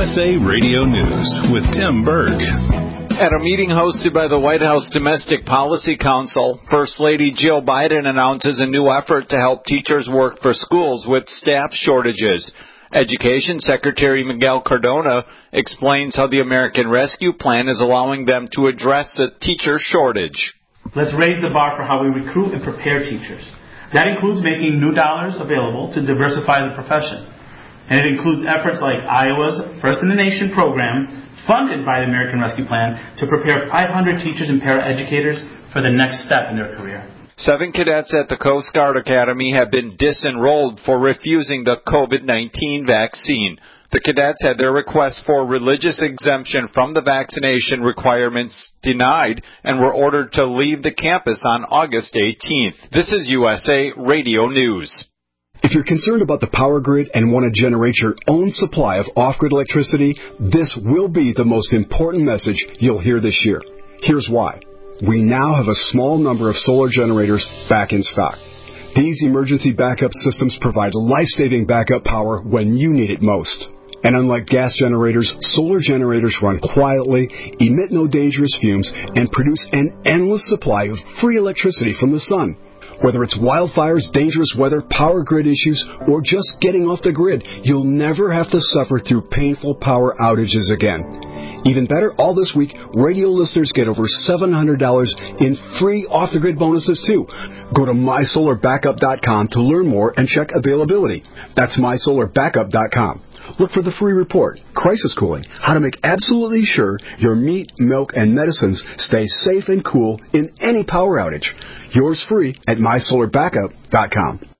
USA Radio News with Tim Berg. At a meeting hosted by the White House Domestic Policy Council, First Lady Jill Biden announces a new effort to help teachers work for schools with staff shortages. Education Secretary Miguel Cardona explains how the American Rescue Plan is allowing them to address the teacher shortage. Let's raise the bar for how we recruit and prepare teachers. That includes making new dollars available to diversify the profession. And it includes efforts like Iowa's First in the Nation program, funded by the American Rescue Plan, to prepare 500 teachers and paraeducators for the next step in their career. 7 cadets at the Coast Guard Academy have been disenrolled for refusing the COVID-19 vaccine. The cadets had their request for religious exemption from the vaccination requirements denied and were ordered to leave the campus on August 18th. This is USA Radio News. If you're concerned about the power grid and want to generate your own supply of off-grid electricity, this will be the most important message you'll hear this year. Here's why. We now have a small number of solar generators back in stock. These emergency backup systems provide life-saving backup power when you need it most. And unlike gas generators, solar generators run quietly, emit no dangerous fumes, and produce an endless supply of free electricity from the sun. Whether it's wildfires, dangerous weather, power grid issues, or just getting off the grid, you'll never have to suffer through painful power outages again. Even better, all this week, radio listeners get over $700 in free off-the-grid bonuses, too. Go to mysolarbackup.com to learn more and check availability. That's mysolarbackup.com. Look for the free report, Crisis Cooling, how to make absolutely sure your meat, milk, and medicines stay safe and cool in any power outage. Yours free at mysolarbackup.com.